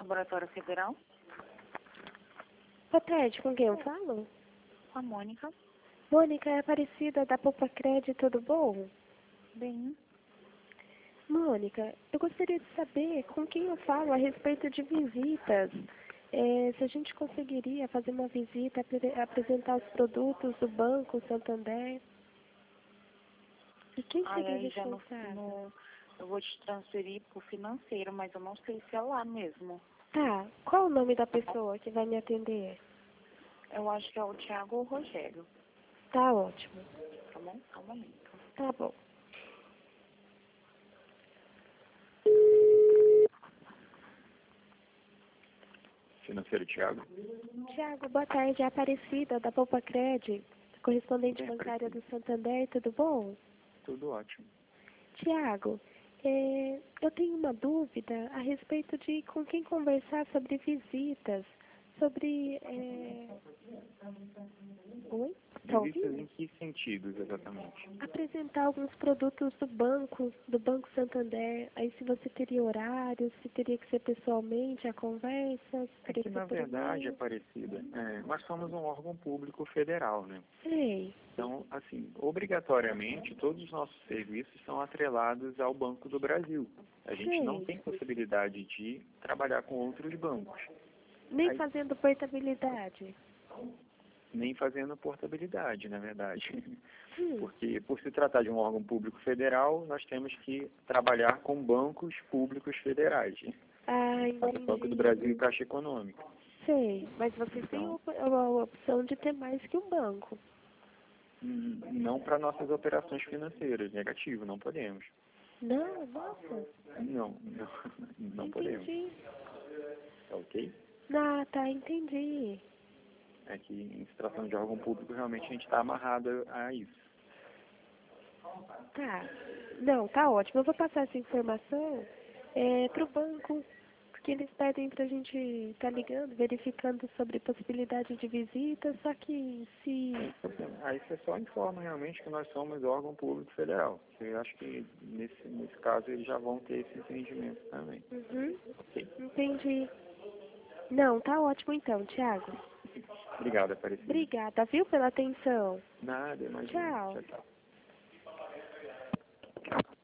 Laboratório Federal. Boa tarde, com quem eu falo? Com a Mônica. Mônica, é Aparecida da Poupa Crédito, tudo bom? Bem, Mônica, eu gostaria de saber com quem eu falo a respeito de visitas. Se a gente conseguiria fazer uma visita, apresentar os produtos do Banco Santander. E quem seria aí já responsável? eu vou te transferir pro financeiro, mas eu não sei se é lá mesmo. Tá, qual o nome da pessoa que vai me atender? Eu acho que é o Thiago ou o Rogério. Tá ótimo. Tá bom? Só um momento. Tá bom. Financeiro Thiago. Tiago, boa tarde. É Aparecida da Poupa Crédito, correspondente bancária do Santander, tudo bom? Tudo ótimo. Tiago, eu tenho uma dúvida a respeito de com quem conversar sobre visitas, sobre... Oi? Tá Visitas ouvindo? em que sentidos, exatamente? Apresentar alguns produtos do Banco Santander. Aí se você teria horário, se teria que ser pessoalmente a conversa, se É teria que, que ser na por verdade, e-mail. Aparecida, nós somos um órgão público federal, né? Sei, Então, assim, obrigatoriamente, todos os nossos serviços são atrelados ao Banco do Brasil. A gente não sei. tem possibilidade de trabalhar com outros bancos, Nem Aí- fazendo portabilidade. nem fazendo portabilidade, na verdade. Hum. Porque, por se tratar de um órgão público federal, nós temos que trabalhar com bancos públicos federais. Ah, O Banco do entendi. Brasil e Caixa Econômica. Sei, mas vocês têm Então, a opção de ter mais que um banco. não para nossas operações financeiras, negativo, não podemos. Não, nossa, Não podemos. entendi. Tá ok? Ah, tá, entendi. É que em se tratando de órgão público, realmente a gente está amarrado a isso. Tá. Não, tá ótimo. Eu vou passar essa informação pro banco, porque eles pedem pra gente estar ligando, verificando sobre possibilidade de visita, só que se... Aí você só informa realmente que nós somos órgão público federal. Eu acho que nesse caso eles já vão ter esse entendimento também. Uhum, Ok? entendi. Não, tá ótimo então, Thiago. Obrigado, Aparecida. Obrigada, viu, pela atenção. Nada, imagina. Tchau. Tchau, tchau.